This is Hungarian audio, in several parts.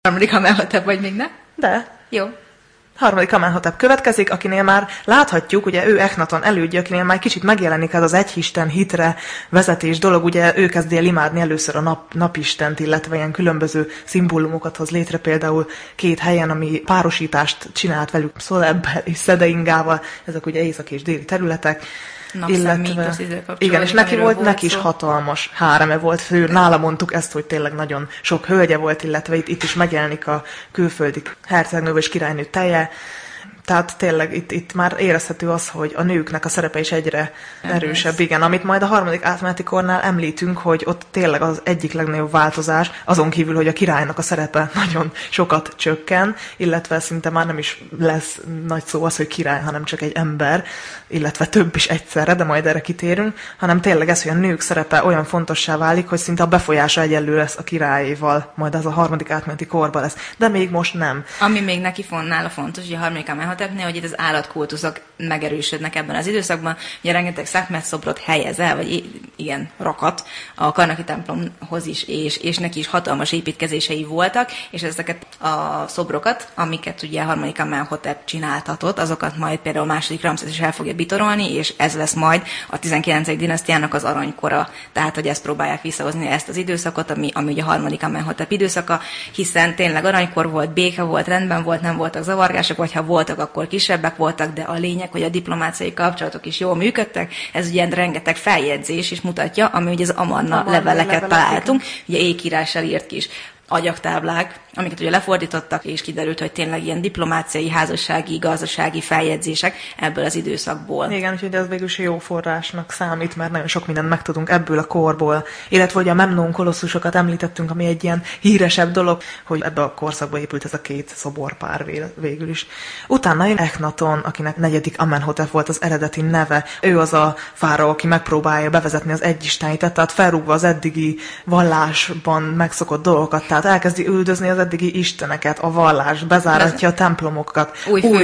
Harmadik Amenhotep vagy még, ne? De. Jó. Harmadik Amenhotep következik, akinél már láthatjuk, ugye ő Echnaton elődje, akinél már kicsit megjelenik ez az egyisten hitre vezetés dolog, ugye ő kezdi el imádni először a napistent, illetve ilyen különböző szimbólumokat hoz létre, például 2 helyen, ami párosítást csinált velük Szolebbel és Szedeingával, ezek ugye észak és déli területek. Illetve, igen, és neki is hatalmas háreme volt, nála mondtuk ezt, hogy tényleg nagyon sok hölgye volt, illetve itt is megjelenik a külföldi hercegnő és királynő teje. Tehát tényleg itt már érezhető az, hogy a nőknek a szerepe is egyre erősebb. Igen, amit majd a harmadik átmeneti kornál említünk, hogy ott tényleg az egyik legnagyobb változás, azon kívül, hogy a királynak a szerepe nagyon sokat csökken, illetve szinte már nem is lesz nagy szó az, hogy király, hanem csak egy ember, illetve több is egyszerre, de majd erre kitérünk, hanem tényleg ez, hogy a nők szerepe olyan fontossá válik, hogy szinte a befolyása egyenlő lesz a királyéval, majd az a harmadik átmeneti korban lesz. De még most nem. Ami még neki nála fontos, hogy a harmadik Amenhotepnél, hogy itt az állatkultuszok megerősödnek ebben az időszakban. Ugye rengeteg Szakmet szobrot helyez el, vagy igen, rakat a Karnaki templomhoz is, és neki is hatalmas építkezései voltak, és ezeket a szobrokat, amiket ugye a harmadik Amenhotep csináltatott, azokat majd például a második Ramszesz is el fogja bitorolni, és ez lesz majd a 19. dinasztiának az aranykora. Tehát, hogy ezt próbálják visszahozni, ezt az időszakot, ami ugye a harmadik Amenhotep időszaka, hiszen tényleg aranykor volt, béke volt, rendben volt, nem voltak zavargások, vagy ha voltak, akkor kisebbek voltak, de a lényeg, hogy a diplomáciai kapcsolatok is jól működtek. Ez ugye rengeteg feljegyzés is mutatja, ami ugye az Amarna leveleket találtunk, ugye ékírással írt kis agyaktáblák, amiket ugye lefordítottak, és kiderült, hogy tényleg ilyen diplomáciai, házassági, gazdasági feljegyzések ebből az időszakból. Igen, úgyhogy ez végül is jó forrásnak számít, mert nagyon sok mindent megtudunk ebből a korból. Illetve, hogy a Memnon koloszusokat említettünk, ami egy ilyen híresebb dolog, hogy ebbe a korszakba épült ez a 2 szoborpár végül is. Utána jön Echnaton, akinek 4. Amenhotep volt az eredeti neve. Ő az a fáraó, aki megpróbálja bevezetni az egyistenítet, tehát felrúgva az eddigi vallásban megszokott dolgokat, tehát elkezdi üldözni az eddigi isteneket, a vallást, bezáratja a templomokat.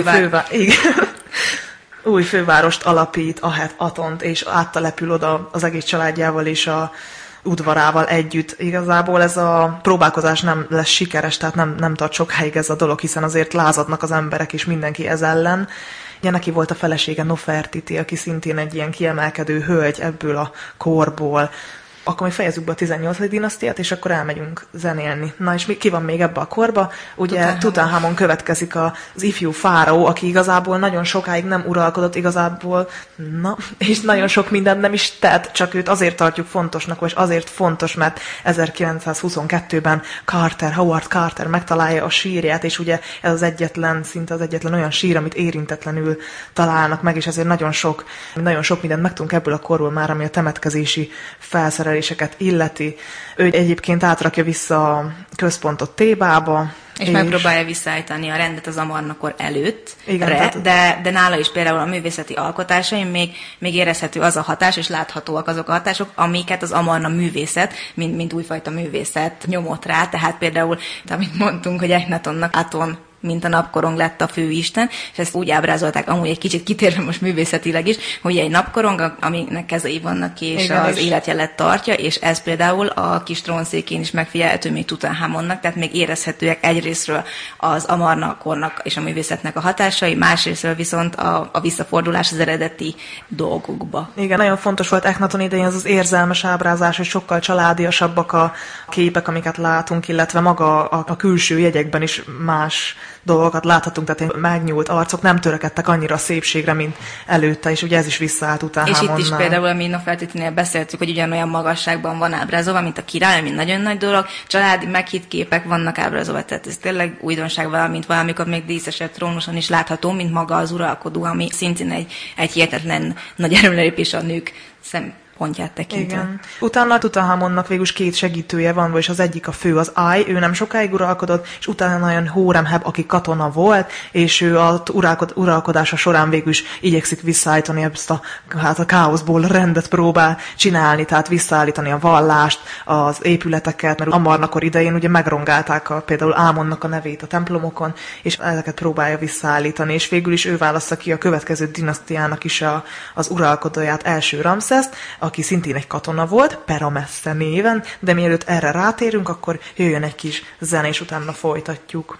Új fővárost alapít, Atont, és áttelepül oda az egész családjával és a udvarával együtt. Igazából ez a próbálkozás nem lesz sikeres, tehát nem tart sokáig ez a dolog, hiszen azért lázadnak az emberek és mindenki ez ellen. Ugye neki volt a felesége Nofertiti, aki szintén egy ilyen kiemelkedő hölgy ebből a korból. Akkor mi fejezzük be a 18. dinasztiát, és akkor elmegyünk zenélni. Na, és ki van még ebbe a korba? Ugye Tutanhamon következik az ifjú fáraó, aki igazából nagyon sokáig nem uralkodott igazából, és nagyon sok mindent nem is tett, csak őt azért tartjuk fontosnak, és azért fontos, mert 1922-ben Howard Carter megtalálja a sírját, és ugye ez szinte az egyetlen olyan sír, amit érintetlenül találnak meg, és ezért nagyon sok mindent megtudunk ebből a korból már, ami a temetkezési felszereléseket illeti. Ő egyébként átrakja vissza a központot Thébába, és megpróbálja visszaállítani a rendet az Amarna-kor előtt, igen, de nála is például a művészeti alkotásaim még érezhető az a hatás, és láthatóak azok a hatások, amiket az Amarna művészet, mint újfajta művészet nyomott rá. Tehát például, amit mondtunk, hogy Echnatonnak Aton mint a napkorong lett a főisten, és ezt úgy ábrázolták, amúgy egy kicsit kitérve most művészetileg is, hogy egy napkorong, aminek kezei vannak, és igen, az életjelet tartja, és ez például a kis trónszékén is megfigyelhető még Tutanhamonnak, tehát még érezhetőek egyrészről az Amarna-kornak és a művészetnek a hatásai, másrészről viszont a visszafordulás az eredeti dolgokba. Igen, nagyon fontos volt Echnaton idején az érzelmes ábrázás, hogy sokkal családiasabbak a képek, amiket látunk, illetve maga a külső jegyekben is más dolgokat láthatunk, tehát megnyúlt arcok nem törekedtek annyira a szépségre, mint előtte, és ugye ez is visszaállt Tutanhamonnál. És itt is például, ami Nofertitinél beszéltük, hogy ugyanolyan magasságban van ábrázolva, mint a király, ami nagyon nagy dolog, családi meghitt képek vannak ábrázolva, tehát ez tényleg újdonság, valamint valamikor még díszesebb trónuson is látható, mint maga az uralkodó, ami szintén egy hihetetlen nagy erőlépés a nők pontját tekintve. Igen. Utána Tutanhamonnak végül 2 segítője van, vagyis az egyik a fő az ő nem sokáig uralkodott, és utána nagyon Hóremheb, aki katona volt, és ő az uralkodása során végül is igyekszik visszaállítani ezt a káoszból rendet próbál csinálni, tehát visszaállítani a vallást, az épületeket, mert Amarna-kor idején ugye megrongálták például Ámonnak a nevét a templomokon, és ezeket próbálja visszaállítani, és végül is ő válaszza ki a következő dinasztiának is az uralkodóját, első Ramszeszt, aki szintén egy katona volt, Peramesse néven, de mielőtt erre rátérünk, akkor jöjjön egy kis zene, és utána folytatjuk.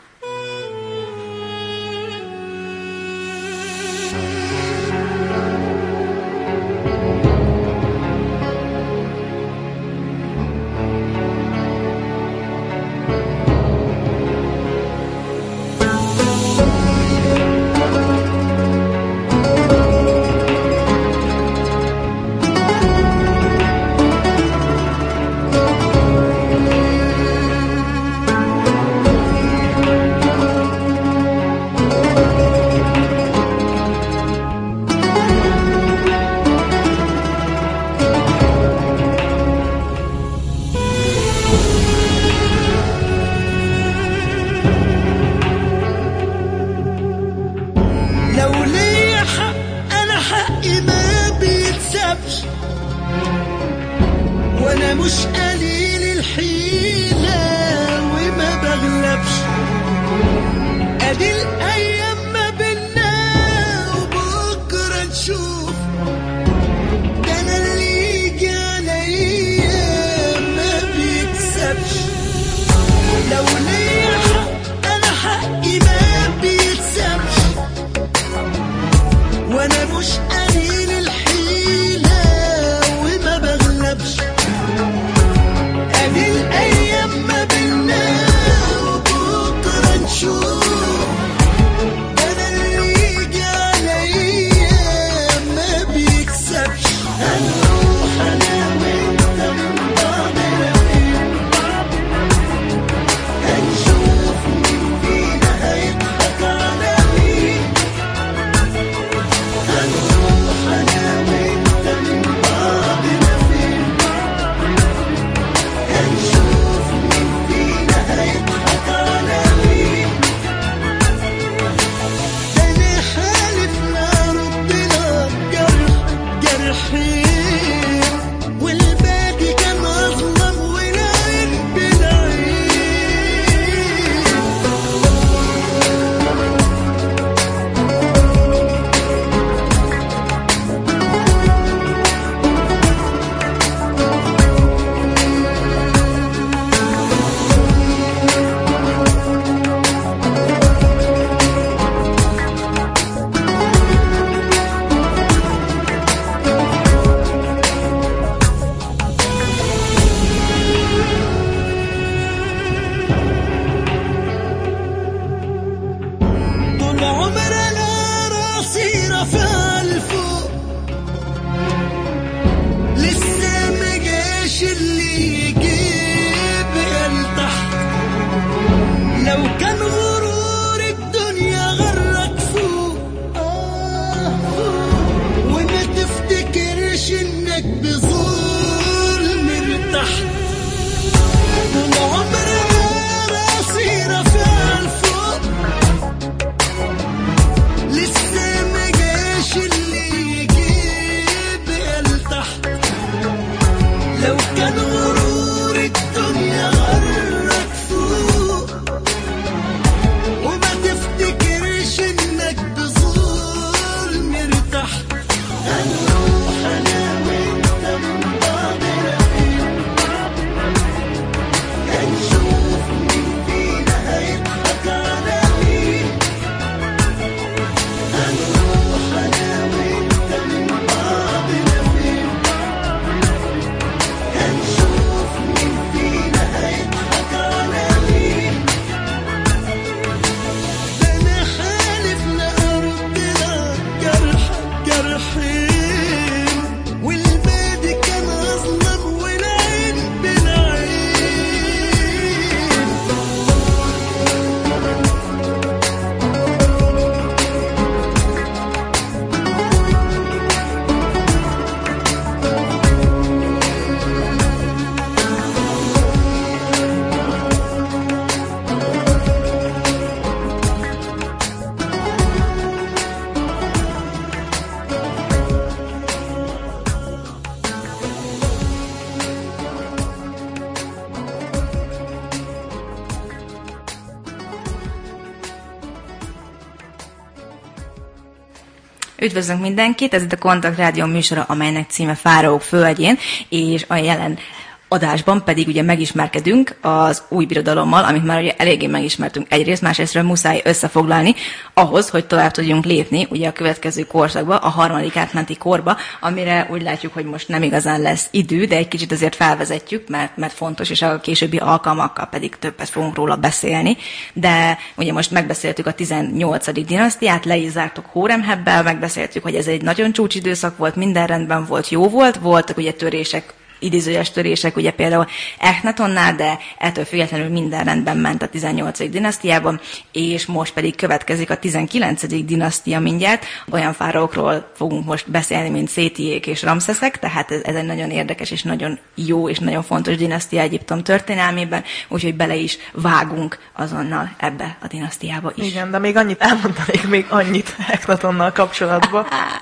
Üdvözlünk mindenkit, ez itt a Kontakt Rádió műsora, amelynek címe Fáraók földjén, és a jelen adásban pedig ugye megismerkedünk az új birodalommal, amit már ugye eléggé megismertünk egyrészt, másrésztről muszáj összefoglalni ahhoz, hogy tovább tudjunk lépni ugye a következő korszakba, a harmadik átmeneti korba, amire úgy látjuk, hogy most nem igazán lesz idő, de egy kicsit azért felvezetjük, mert fontos, és a későbbi alkalmakkal pedig többet fogunk róla beszélni. De ugye most megbeszéltük a 18. dinasztiát, le is zártuk Hóremhebbel, megbeszéltük, hogy ez egy nagyon csúcsidőszak volt, minden rendben volt, jó volt, voltak ugye törések, idézőjes törések, ugye például Ekhnatonnál, de ettől függetlenül minden rendben ment a 18. dinasztiában, és most pedig következik a 19. dinasztia mindjárt. Olyan fáraókról fogunk most beszélni, mint Szétiék és Ramszeszek, tehát ez egy nagyon érdekes és nagyon jó és nagyon fontos dinasztia Egyiptom történelmében, úgyhogy bele is vágunk azonnal ebbe a dinasztiába is. Igen, de még annyit elmondanék, Ekhnatonnal kapcsolatban,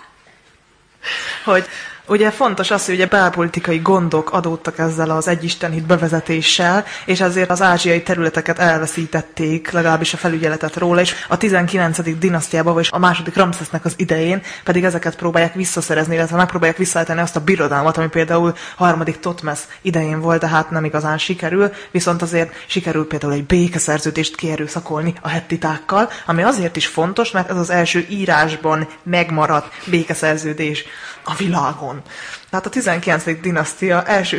hogy ugye fontos az, hogy ugye belpolitikai gondok adódtak ezzel az egyistenhit bevezetéssel, és ezért az ázsiai területeket elveszítették, legalábbis a felügyeletet róla, és a 19. dinasztiában, vagy a második Ramszesznek az idején pedig ezeket próbálják visszaszerezni, illetve megpróbálják visszaállítani azt a birodalmat, ami például harmadik Thotmesz idején volt, de hát nem igazán sikerül, viszont azért sikerül például egy békeszerződést kierőszakolni a hettitákkal, ami azért is fontos, mert ez az első írásban megmaradt békeszerződés a világon. Tehát a 19. dinasztia első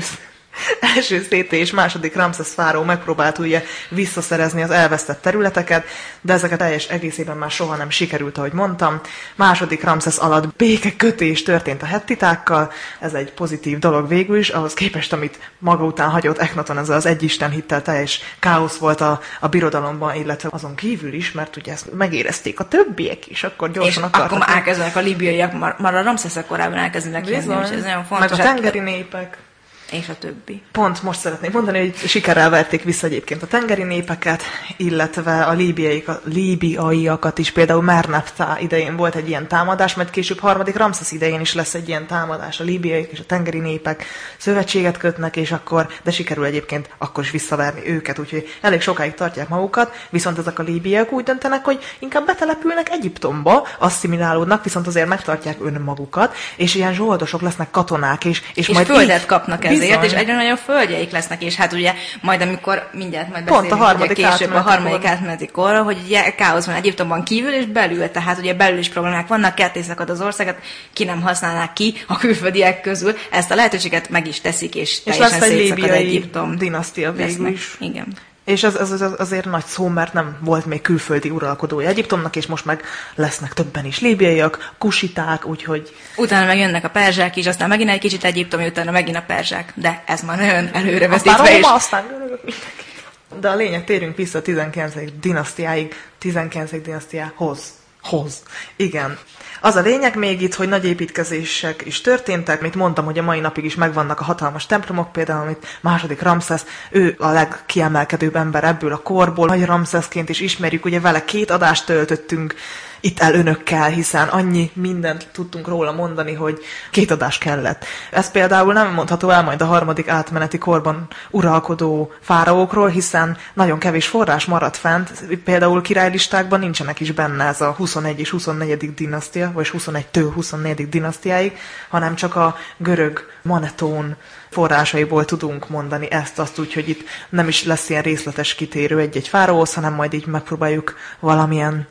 Széti és második Ramszesz fáraó megpróbált ugye visszaszerezni az elvesztett területeket, de ezeket teljes egészében már soha nem sikerült, ahogy mondtam. Második Ramszesz alatt békekötés történt a hettitákkal, ez egy pozitív dolog végül is, ahhoz képest, amit maga után hagyott Eknaton, ez az egyisten hittel teljes káosz volt a birodalomban, illetve azon kívül is, mert ugye ezt megérezték a többiek is, akkor gyorsan és akartak. akkor elkezdenek a libiaiak, már a Ramszeszek korában elkezdenek jönni, és ez nagyon fontos. Meg a tengeri népek. És a többi. Pont most szeretnék mondani, hogy sikerrel verték vissza egyébként a tengeri népeket, illetve a líbiaiakat is. Például Merneptah idején volt egy ilyen támadás, mert később harmadik Ramszesz idején is lesz egy ilyen támadás. A líbiaiak és a tengeri népek szövetséget kötnek, és de sikerül egyébként akkor is visszaverni őket, úgyhogy elég sokáig tartják magukat, viszont ezek a líbiaiak úgy döntenek, hogy inkább betelepülnek Egyiptomba, asszimilálódnak, viszont azért megtartják önmagukat, és ilyen zsoldosok lesznek, katonák, és majd földet kapnak ezért, és egyre nagyobb földjeik lesznek, és hát ugye majd amikor mindjárt majd beszélünk ugye később a harmadik átmeneti korra, hogy ugye káosz van Egyiptomban kívül és belül, tehát ugye belül is problémák vannak, kettészakad az országot, ki nem használnák ki a külföldiek közül, ezt a lehetőséget meg is teszik, és teljesen szétszakad Egyiptom. Dinasztia végül is. Igen. És ez azért nagy szó, mert nem volt még külföldi uralkodója Egyiptomnak, és most meg lesznek többen is líbiaiak, kusiták, úgyhogy... Utána meg jönnek a perzsák is, aztán megint egy kicsit Egyiptomi, utána megint a perzsák, de ez már nagyon előrevetítve is. Aztán görögök mindenki. De a lényeg, térjünk vissza a 19. dinasztiáig, 19. dinasztiához. Igen. Az a lényeg még itt, hogy nagy építkezések is történtek, mint mondtam, hogy a mai napig is megvannak a hatalmas templomok, például amit második Ramszesz, ő a legkiemelkedőbb ember ebből a korból, nagy Ramszeszként is ismerjük, ugye vele 2 adást töltöttünk itt el önökkel, hiszen annyi mindent tudtunk róla mondani, hogy 2 adás kellett. Ez például nem mondható el majd a harmadik átmeneti korban uralkodó fáraókról, hiszen nagyon kevés forrás maradt fent, például királylistákban nincsenek is benne ez a 21 és 24. dinasztia, vagy 21-től 24. dinasztiáig, hanem csak a görög Manetón forrásaiból tudunk mondani ezt-azt, úgyhogy itt nem is lesz ilyen részletes kitérő egy-egy fáraóhoz, hanem majd így megpróbáljuk valamilyen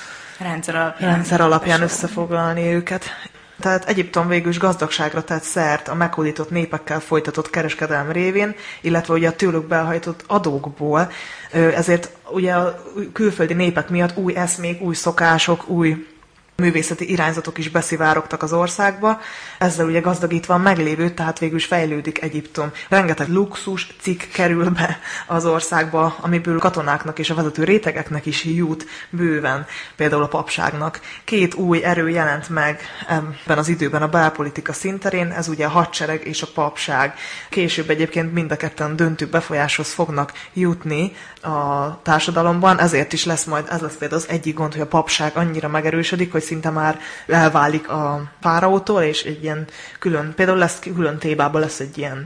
rendszer alapján összefoglalni őket. Tehát Egyiptom végül is gazdagságra tett szert a meghódított népekkel folytatott kereskedelem révén, illetve ugye a tőlük behajtott adókból, ezért ugye a külföldi népek miatt új eszmék, új szokások, új művészeti irányzatok is beszivárogtak az országba, ezzel ugye gazdagítva a meglévőt, tehát végül is fejlődik Egyiptom. Rengeteg luxus cikk kerül be az országba, amiből katonáknak és a vezető rétegeknek is jut bőven, például a papságnak. 2 új erő jelent meg ebben az időben a belpolitika színterén, ez ugye a hadsereg és a papság. Később egyébként mind a ketten döntő befolyáshoz fognak jutni a társadalomban, ezért is lesz majd, ez lesz például az egyik gond, hogy a papság annyira megerősödik, hogy szinte már elválik a fáraótól, és egy ilyen külön, például lesz külön Thébában lesz egy ilyen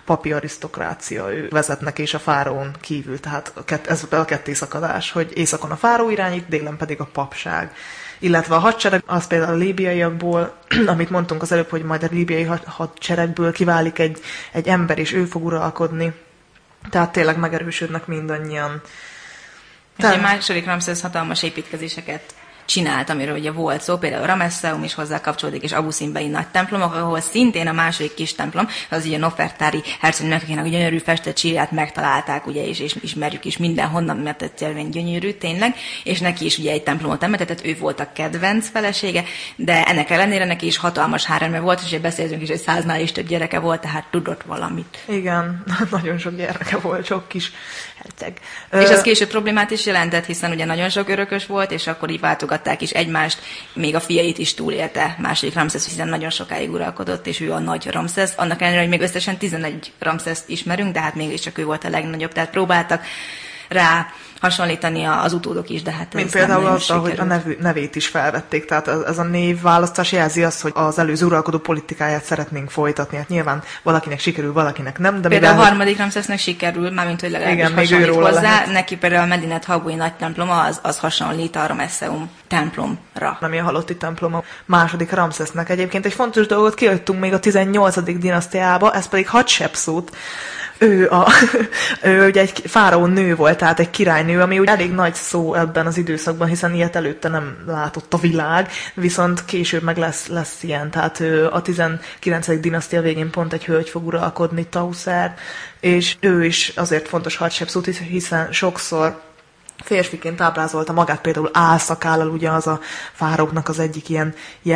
papi arisztokrácia, ő vezetnek és a fáraón kívül, tehát ez a kettészakadás, hogy északon a fáraó irányít, délen pedig a papság. Illetve a hadsereg, az például a líbiaiakból, amit mondtunk az előbb, hogy majd a líbiai hadseregből kiválik egy ember, és ő fog uralkodni. Tehát tényleg megerősödnek mindannyian. És a második Ramszesz hatalmas építkezéseket csinált, amiről ugye volt szó, például Ramesszeum is hozzá kapcsolódik, és Abu Simbei nagy templomok, ahol szintén a második kis templom, az ugye Nofertári hercegnek, akinek a gyönyörű festett sírját megtalálták, ugye, és ismerjük is mindenhonnan, mert egyszerűen gyönyörű, tényleg, és neki is ugye egy templomot emeltetett, ő volt a kedvenc felesége, de ennek ellenére neki is hatalmas háreme volt, és ugye beszéltünk is, hogy 100-nál is több gyereke volt, tehát tudott valamit. Igen, nagyon sok gyereke volt, sok kis herceg. És ez később problémát is jelentett, hiszen ugye nagyon sok örökös volt, és akkor így váltogatták is egymást, még a fiait is túlélte második Ramszesz, hiszen nagyon sokáig uralkodott, és ő a nagy Ramszesz. Annak ellenére, hogy még összesen 11 Ramszeszt ismerünk, de hát mégiscsak ő volt a legnagyobb, tehát próbáltak rá hasonlítani az utódok is, de hát mint például azzal, hogy a nevét is felvették, tehát ez a névválasztás jelzi azt, hogy az előző uralkodó politikáját szeretnénk folytatni. Hát nyilván valakinek sikerül, valakinek nem. De például a harmadik Ramszesznek sikerül, mármint hogy legalábbis hasonlít hozzá. Lehet. Neki például a Medinet Habui nagy temploma az hasonlít a Ramesszeum templomra. Ami a halotti templom a második Ramszesznek. Egyébként egy fontos dolgot kihagytunk még a 18. dinasztiába, ez pedig Hatshepsut. Ő ugye egy fáraó nő volt, tehát egy királynő, ami ugye elég nagy szó ebben az időszakban, hiszen ilyet előtte nem látott a világ, viszont később meg lesz ilyen. Tehát a 19. dinasztia végén pont egy hölgy fog uralkodni, Tausert, és ő is azért fontos Hatshepsut, hiszen sokszor férfiként ábrázolta magát, például álszakállal, ugye az a fáraóknak az egyik ilyen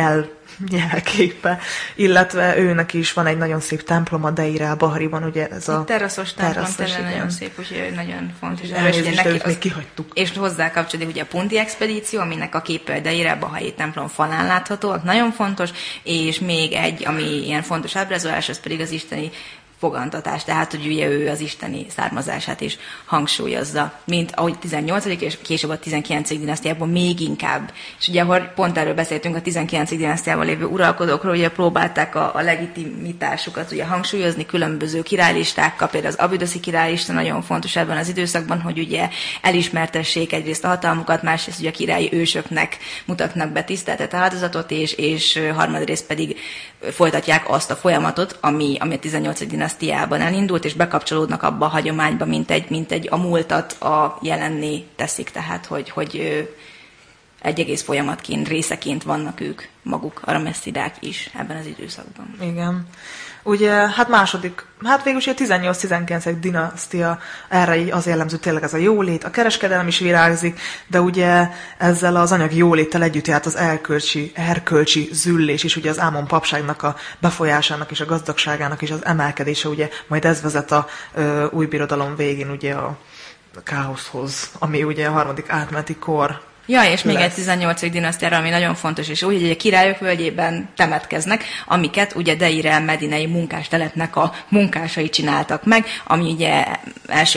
jelképe, illetve őnek is van egy nagyon szép templom a Deir Bahriban, ugye ez a teraszos templom, tényleg nagyon szép, úgyhogy nagyon fontos. Még kihagytuk. És hozzá kapcsolódik ugye a Punti expedíció, aminek a képe a Deir Bahai templom falán látható, az nagyon fontos, és még egy, ami ilyen fontos ábrázolás, az pedig az isteni fogantatás, tehát hogy ugye ő az isteni származását is hangsúlyozza, mint ahogy 18. és később a 19. dinasztiában még inkább. És ugye, ahogy pont erről beszéltünk, a 19. dinasztiában lévő uralkodókról, ugye próbálták a legitimitásukat ugye hangsúlyozni különböző királylistákkal, például az abüdöszi királylista nagyon fontos ebben az időszakban, hogy ugye elismertessék egyrészt a hatalmukat, másrészt ugye a királyi ősöknek mutatnak be tiszteletet, áldozatot, és harmadrészt pedig folytatják azt a folyamatot, ami a 18. dinasztiában elindult, és bekapcsolódnak abba a hagyományba, mint egy a múltat a jelenné teszik, tehát hogy egy egész folyamatként, részeként vannak ők maguk, a rameszidák is ebben az időszakban. Igen. Ugye, végülis a 18-19. dinasztia, erre az jellemző tényleg ez a jólét, a kereskedelem is virágzik, de ugye ezzel az anyagi jóléttel együtt járt az erkölcsi züllés is, ugye az Ámon papságnak a befolyásának és a gazdagságának és az emelkedése, ugye majd ez vezet a új birodalom végén ugye a káoszhoz, ami ugye a harmadik átmeneti kor. Ja, és még egy 18. dinasztiára, ami nagyon fontos, és úgy, hogy a királyok völgyében temetkeznek, amiket ugye Deir medinei munkástelepnek a munkásai csináltak meg, ami ugye első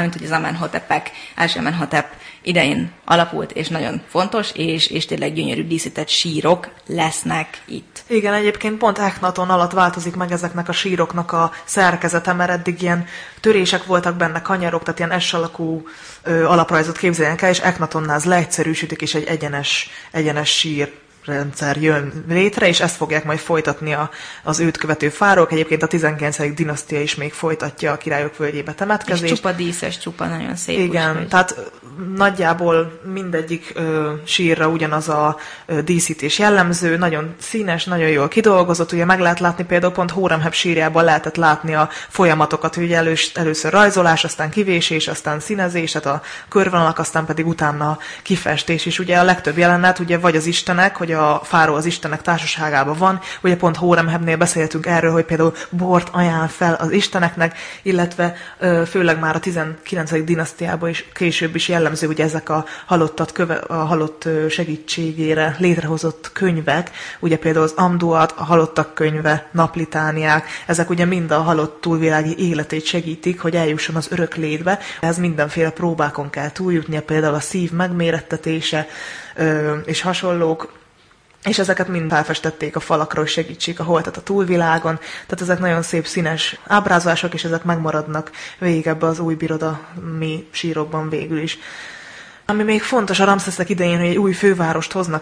Amenhotep idején alapult, és nagyon fontos, és tényleg gyönyörű díszített sírok lesznek itt. Igen, egyébként pont Echnaton alatt változik meg ezeknek a síroknak a szerkezete, mert eddig ilyen törések voltak benne, kanyarok, tehát ilyen S-alakú alaprajzot képzeljenek el, és Echnatonnál az leegyszerűsítik, és egy egyenes sír rendszer jön létre, és ezt fogják majd folytatni az őt követő fáraók. Egyébként a 19. dinasztia is még folytatja a királyok völgyébe temetkezést. És csupa díszes, nagyon szép. Igen, úgy, tehát nagyjából mindegyik sírra ugyanaz a díszítés jellemző, nagyon színes, nagyon jól kidolgozott. Ugye meg lehet látni, például pont Hóremheb sírjában lehetett látni a folyamatokat, hogy először rajzolás, aztán kivésés, aztán színezés, tehát a körvonalak, aztán pedig utána kifestés. És ugye a legtöbb jelenet, ugye vagy az istenek, hogy a fáraó az istenek társaságában van, ugye pont Hóremhebnél beszéltünk erről, hogy például bort ajánl fel az isteneknek, illetve főleg már a 19. dinasztiában is később is jellemző, ugye ezek a halott segítségére létrehozott könyvek, ugye például az Amduat, a halottak könyve, naplitániák, ezek ugye mind a halott túlvilági életét segítik, hogy eljusson az örök létbe. Ez mindenféle próbákon kell túljutnia, például a szív megmérettetése és hasonlók. és ezeket mind felfestették a falakra, hogy segítsék a holtat a túlvilágon. Tehát ezek nagyon szép színes ábrázolások, és ezek megmaradnak végig ebbe az új birodalmi sírokban végül is. Ami még fontos a Ramszeszek idején, hogy egy új fővárost hoznak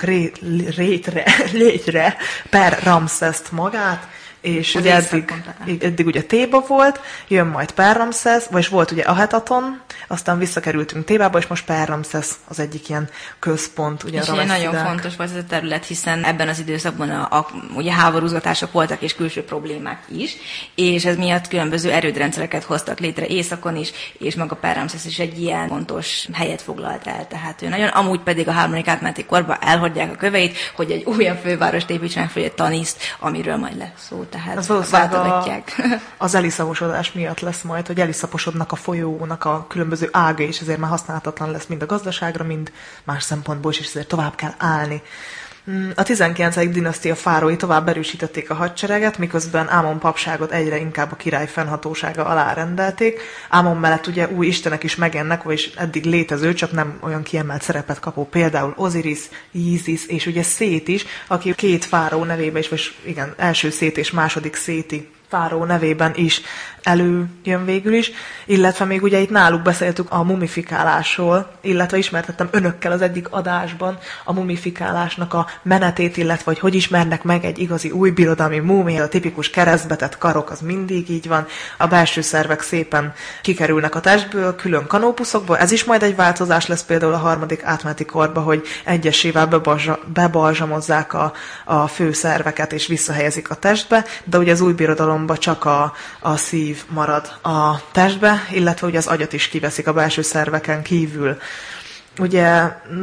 létre per Ramszeszt magát, és ugye eddig ugye Téba volt, jön majd Per-Ramszesz, vagyis volt ugye Ahetaton, aztán visszakerültünk Tébába, és most Per-Ramszesz az egyik ilyen központ. Ugye és ugye nagyon fontos volt ez a terület, hiszen ebben az időszakban ugye háborúzgatások voltak, és külső problémák is, és ez miatt különböző erődrendszereket hoztak létre északon is, és maga Per-Ramszesz is egy ilyen fontos helyet foglalt el. Tehát ő nagyon, amúgy pedig a harmadik átmeneti korban elhordják a köveit, hogy egy újabb fővárost építsenek fel, egy Taniszt, amiről majd lesz szó. Tehát az valószínűleg az eliszaposodás miatt lesz majd, hogy eliszaposodnak a folyónak a különböző ága, és ezért már használhatatlan lesz mind a gazdaságra, mind más szempontból is, és ezért tovább kell állni. A 19. dinasztia fárói tovább erősítették a hadsereget, miközben Ámon papságot egyre inkább a király fennhatósága alá rendelték. Ámon mellett ugye új istenek is megennek, vagyis eddig létező, csak nem olyan kiemelt szerepet kapó, például Oziris, Ízisz és ugye Szét is, aki két fáró nevében is, vagy igen, első Szét és második Széti fáró nevében is előjön végül is, illetve még ugye itt náluk beszéltük a mumifikálásról, illetve ismertettem önökkel az egyik adásban a mumifikálásnak a menetét, illetve hogy ismernek meg egy igazi új birodalmi múmia, a tipikus keresztbetett karok, az mindig így van, a belső szervek szépen kikerülnek a testből, külön kanópuszokból, ez is majd egy változás lesz például a harmadik átmeneti korba, hogy egyesével bebalzsamozzák a fő szerveket és visszahelyezik a testbe, de ugye az új birodalomba csak a szív marad a testbe, illetve ugye az agyat is kiveszik a belső szerveken kívül. Ugye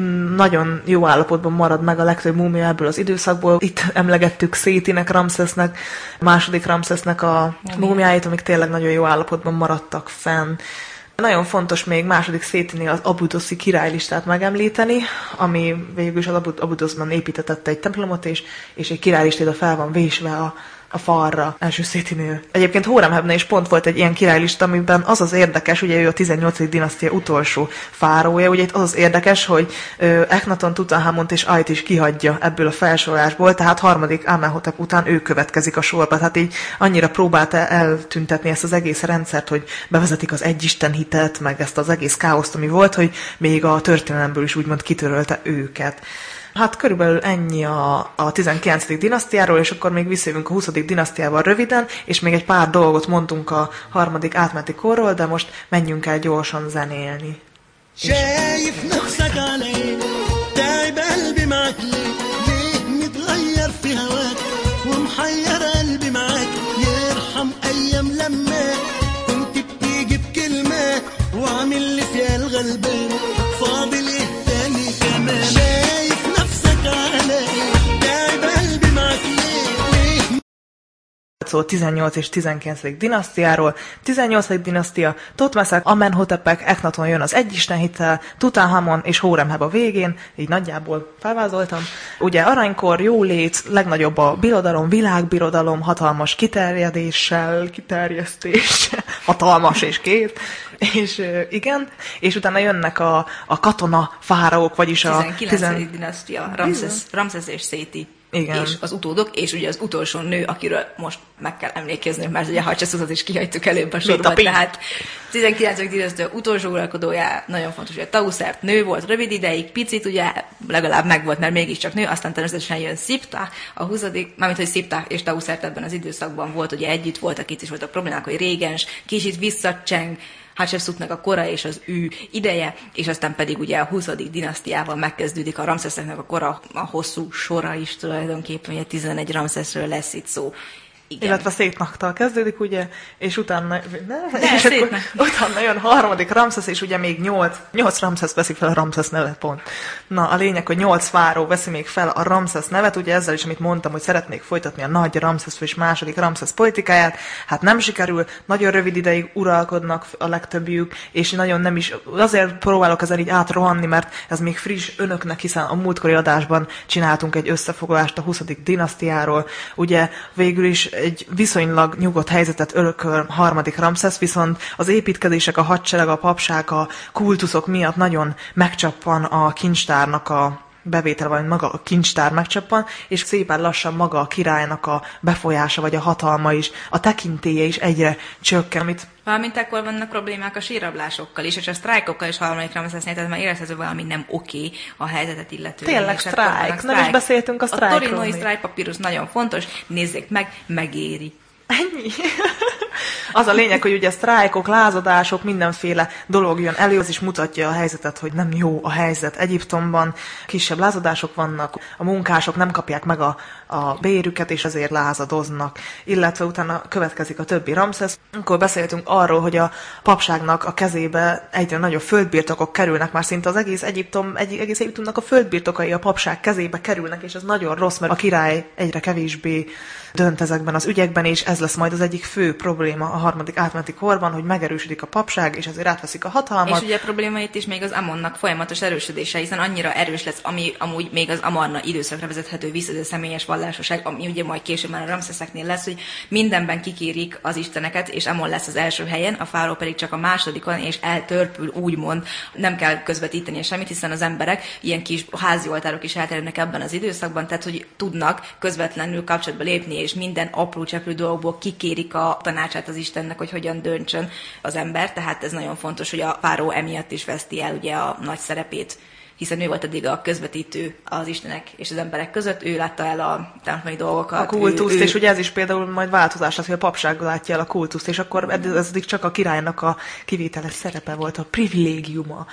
nagyon jó állapotban marad meg a legtöbb múmia ebből az időszakból. Itt emlegettük Szétinek, Ramszesznek, második Ramszesznek a múmiáit, amik tényleg nagyon jó állapotban maradtak fenn. Nagyon fontos még második Szétinél az abudoszi királylistát megemlíteni, ami végül is az Abudoszban építetett egy templomot, és egy királylistát fel van vésve a falra első Szétinél. Egyébként Hóremhebnél is pont volt egy ilyen királylista, amiben az az érdekes, ugye ő a 18. dinasztia utolsó fárója, ugye itt az az érdekes, hogy Echnaton, Tutanhamont és Ait is kihagyja ebből a felsorolásból, tehát harmadik Amenhotep után ő következik a sorba. Tehát így annyira próbálta eltüntetni ezt az egész rendszert, hogy bevezetik az egyisten hitet, meg ezt az egész káoszt, ami volt, hogy még a történelemből is úgymond kitörölte őket. Hát körülbelül ennyi a 19. dinasztiáról, és akkor még visszajövünk a 20. dinasztiával röviden, és még egy pár dolgot mondtunk a harmadik átmeneti korról, de most menjünk el gyorsan zenélni. Szó 18 és 19. dinasztiáról. 18. dinasztia, Thotmeszek, Amenhotepek, Echnaton jön az egyistenhittel, Tutanhamon és Hóremheb a végén, így nagyjából felvázoltam. Ugye aranykor, jólét, legnagyobb a birodalom, világbirodalom, hatalmas kiterjesztés, hatalmas és két, és igen, és utána jönnek a katona fáraók, vagyis a 19. dinasztia, Ramszesz és Széti. Igen. És az utódok, és ugye az utolsó nő, akiről most meg kell emlékezni, mert ugye Hatshepsutot is kihagytuk előbb a sorban, tehát 19. dinasztia utolsó uralkodója, nagyon fontos, hogy a Tausert nő volt rövid ideig, picit ugye legalább megvolt, mert mégiscsak nő, aztán természetesen jön Sziptah, a 20. mármint, hogy Sziptah és Tausert ebben az időszakban volt, ugye együtt voltak, itt is voltak problémák, hogy régens, kicsit visszacseng, Hatshepsutnak a kora és az ő ideje, és aztán pedig ugye a 20. dinasztiával megkezdődik a Ramszeszeknek a kora, a hosszú sora is tulajdonképpen, ugye 11 Ramszeszről lesz itt szó. Igen. Illetve Szétnaktal kezdődik, ugye, és utána utána jön harmadik Ramszesz, és ugye még 8 Ramszesz veszik fel a Ramszesz nevet pont. Na, a lényeg, hogy 8 fáró veszi még fel a Ramszesz nevet, ugye ezzel is, amit mondtam, hogy szeretnék folytatni a nagy Ramszesz és második Ramszesz politikáját, hát nem sikerül, nagyon rövid ideig uralkodnak a legtöbbjük, és nagyon nem is, azért próbálok ezen így átrohanni, mert ez még friss önöknek, hiszen a múltkori adásban csináltunk egy összefoglalást a 20. dinasztiáról, ugye végül is egy viszonylag nyugodt helyzetet örököl harmadik Ramszesz, viszont az építkezések, a hadsereg, a papság, a kultuszok miatt nagyon megcsappan a kincstárnak a bevétel, vagy maga a kincstár megcsappan, és szépen lassan maga a királynak a befolyása, vagy a hatalma is, a tekintélye is egyre csökken, amit valamint akkor vannak problémák a sírrablásokkal is, és a sztrájkokkal is harmadik Ramszesznél, tehát már érezhető valami nem oké a helyzetet illetően. Tényleg sztrájk, nem is beszéltünk a sztrájkról. A torinói sztrájkpapírus nagyon fontos, nézzék meg, megéri. Ennyi. Az a lényeg, hogy ugye sztrájkok, lázadások, mindenféle dolog jön elő, az is mutatja a helyzetet, hogy nem jó a helyzet Egyiptomban. Kisebb lázadások vannak, a munkások nem kapják meg a bérüket, és ezért lázadoznak. Illetve utána következik a többi Ramszesz. Akkor beszéltünk arról, hogy a papságnak a kezébe egyre nagyobb földbirtokok kerülnek, már szinte az egész Egyiptomnak a földbirtokai a papság kezébe kerülnek, és ez nagyon rossz, mert a király egyre kevésbé dönt ezekben az ügyekben, és ez lesz majd az egyik fő probléma a harmadik átmeneti korban, hogy megerősödik a papság, és ezért átveszik a hatalmat. És ugye a probléma itt is még az Amonnak folyamatos erősödése, hiszen annyira erős lesz, ami amúgy még az Amarna időszakra vezethető vissza, a személyes vallásoság, ami ugye majd később már a Ramszeszeknél lesz, hogy mindenben kikérik az isteneket, és Amon lesz az első helyen, a fáraó pedig csak a másodikon, és eltörpül, úgymond. Nem kell közvetíteni semmit, hiszen az emberek ilyen kis házi oltárok is elterjednek ebben az időszakban, tehát hogy tudnak közvetlenül kapcsolatba lépni, és minden apró cseprő dolgokból kikérik a tanácsát az Istennek, hogy hogyan döntsön az ember, tehát ez nagyon fontos, hogy a fáraó emiatt is veszti el ugye a nagy szerepét, hiszen ő volt addig a közvetítő az istenek és az emberek között, ő látta el a templomi dolgokat. A kultuszt, és ugye ez is például majd változás lesz, hogy a papság látja el a kultuszt, és akkor ez addig csak a királynak a kivételes szerepe volt, a privilégiuma.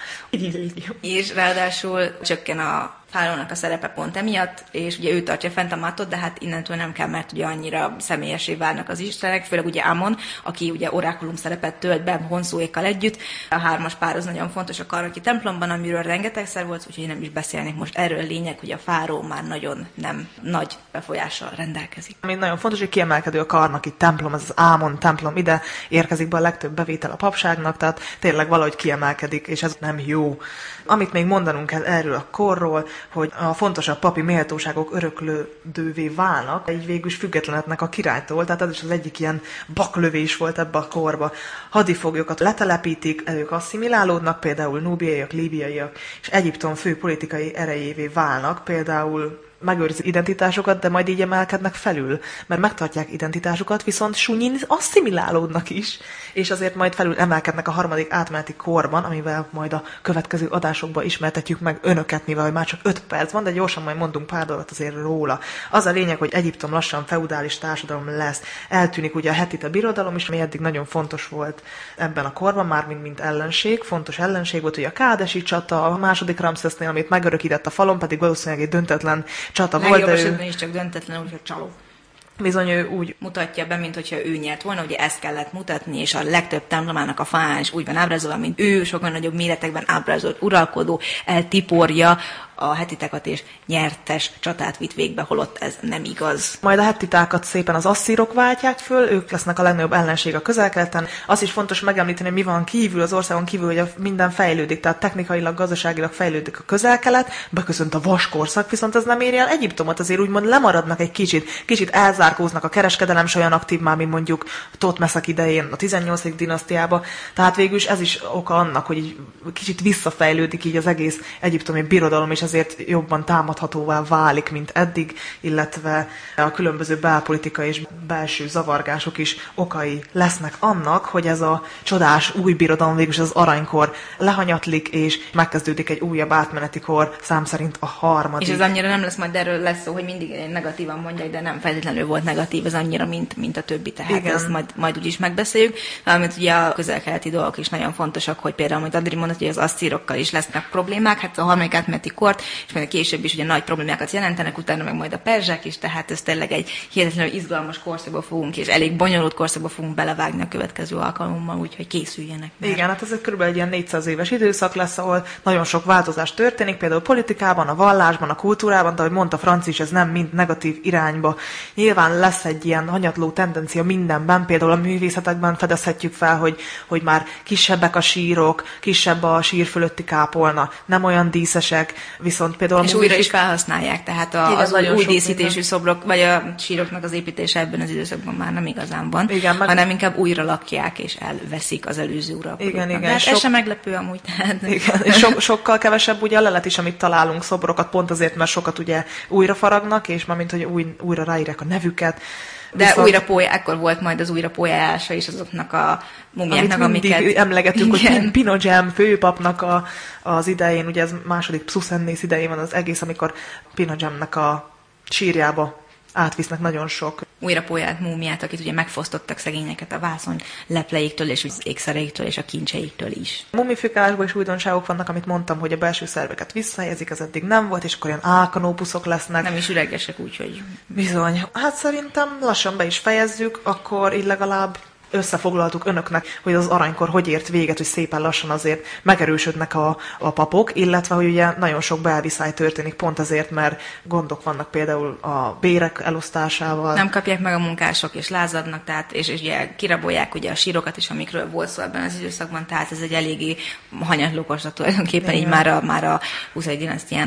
És ráadásul csökken a fáraónak a szerepe pont emiatt, és ugye ő tartja fent a matot, de hát innentől nem kell, mert ugye annyira személyessé válnak az istenek, főleg ugye Amon, aki ugye orákulum szerepet tölt be Honszóékkal együtt. A hármas pár az nagyon fontos a karnaki templomban, amiről rengetegszer volt, úgyhogy nem is beszélnék most erről. Lényeg, hogy a fáraó már nagyon nem nagy befolyással rendelkezik. Ami nagyon fontos, hogy kiemelkedő a karnaki templom, ez az Ámon templom, ide érkezik be a legtöbb bevétel a papságnak, tehát tényleg valahogy kiemelkedik, és ez nem jó. Amit még mondanunk kell erről a korról, hogy a fontosabb papi méltóságok öröklődővé válnak, így végül is függetlenednek a királytól, tehát ez is az egyik ilyen baklövés volt ebbe a korba. Hadifoglyokat letelepítik, ők asszimilálódnak, például núbiaiak, líbiaiak, és Egyiptom fő politikai erejévé válnak, például megőrzik identitásokat, de majd így emelkednek felül, mert megtartják identitásukat, viszont sunyin asszimilálódnak is, és azért majd felül emelkednek a harmadik átmeneti korban, amivel majd a következő adásokban ismertetjük meg önöket, mivel már csak 5 perc van, de gyorsan majd mondunk pár dolgot azért róla. Az a lényeg, hogy Egyiptom lassan feudális társadalom lesz. Eltűnik ugye a hetita birodalom is, ami eddig nagyon fontos volt ebben a korban, már mint ellenség, fontos ellenség volt, hogy a kádesi csata, a második Ramszesznél, amit megörökített a falon, pedig valószínűleg egy döntetlen csata volt, de ő is csak döntetlen, úgyhogy csaló. Bizony ő úgy mutatja be, mintha ő nyert volna, ugye ezt kellett mutatni, és a legtöbb templomának a falán is úgy van ábrázolva, mint ő, sokkal nagyobb méretekben ábrázolt uralkodó, eltiporja a hetitakat és nyertes csatát vitt végbe, holott ez nem igaz. Majd a hettitákat szépen az asszírok váltják föl, ők lesznek a legnagyobb ellenség a Közel-Keleten. Az is fontos megemlíteni, hogy mi van kívül, az országon kívül, hogy minden fejlődik, tehát technikailag, gazdaságilag fejlődik a Közel-Kelet, beköszönt a vaskorszak, viszont ez nem éri el Egyiptomot, azért úgymond lemaradnak egy kicsit elzárkóznak a kereskedelem, s olyan aktív már, mint mondjuk Thotmeszek idején, a 18. dinasztiában. Tehát végül is ez is oka annak, hogy így kicsit visszafejlődik így az egész egyiptomi birodalom, és ezért jobban támadhatóvá válik, mint eddig, illetve a különböző belpolitikai és belső zavargások is okai lesznek annak, hogy ez a csodás új birodalom végül az aranykor lehanyatlik, és megkezdődik egy újabb átmeneti kor, szám szerint a harmadik. És ez annyira nem lesz, majd erről lesz szó, hogy mindig negatívan mondják, de nem feltétlenül volt negatív, ez annyira, mint a többi, tehát igen. Ezt majd úgyis megbeszéljük. Valamint ugye a közel-keleti dolgok is nagyon fontosak, hogy például, amit Adri mondott, hogy az asszírokkal is lesznek problémák, hát a harmadik átmeneti kort, és majd később is ugye nagy problémákat jelentenek, utána meg majd a perzsák is, tehát ez tényleg egy hihetetlenül izgalmas korszakba fogunk, és elég bonyolult korszakba fogunk belevágni a következő alkalommal, úgyhogy készüljenek. Mert... Igen, hát ez körülbelül egy ilyen 400 éves időszak lesz, ahol nagyon sok változás történik, például politikában, a vallásban, a kultúrában, de ahogy mondta Franci, ez nem mind negatív irányba. Nyilván lesz egy ilyen hanyatló tendencia mindenben, például a művészetekben fedezhetjük fel, hogy már kisebbek a sírok, kisebb a sír fölötti kápolna, nem olyan díszesek, viszont például... És újra is felhasználják, tehát az új díszítésű szobrok, vagy a síroknak az építése ebben az időszakban már nem igazán van, hanem inkább újra lakják, és elveszik az előző uralkodóknak. Igen. De ez sem meglepő amúgy. Tehát. Igen, és sokkal kevesebb ugye a lelet is, amit találunk szobrokat, pont azért, mert sokat ugye újra faragnak, és már mint hogy újra ráírják a nevüket. De akkor volt majd az újrapójálása is azoknak a mumiáknak, amiket emlegetünk, hogy Pino Gem főpapnak az idején, ugye ez második Pszusennész idején van az egész, amikor Pino Gemnek a sírjába átvisznek nagyon sok újrapójált múmiát, akit ugye megfosztottak szegényeket a vászon lepleiktől, és az ékszereiktől, és a kincseiktől is. A mumifikálásban is újdonságok vannak, amit mondtam, hogy a belső szerveket visszahelyezik, ez eddig nem volt, és akkor ilyen álkanópuszok lesznek. Nem is üregesek, úgyhogy... Bizony. Hát szerintem lassan be is fejezzük, akkor így legalább összefoglaltuk önöknek, hogy az aranykor hogy ért véget, hogy szépen lassan azért megerősödnek a papok, illetve hogy ugye nagyon sok belviszály történik pont azért, mert gondok vannak például a bérek elosztásával. Nem kapják meg a munkások, és lázadnak, tehát, és ugye kirabolják ugye a sírokat is, amikről volt szó ebben az időszakban, tehát ez egy eléggé hanyatló korszak tulajdonképpen, így már a 21. dinasztián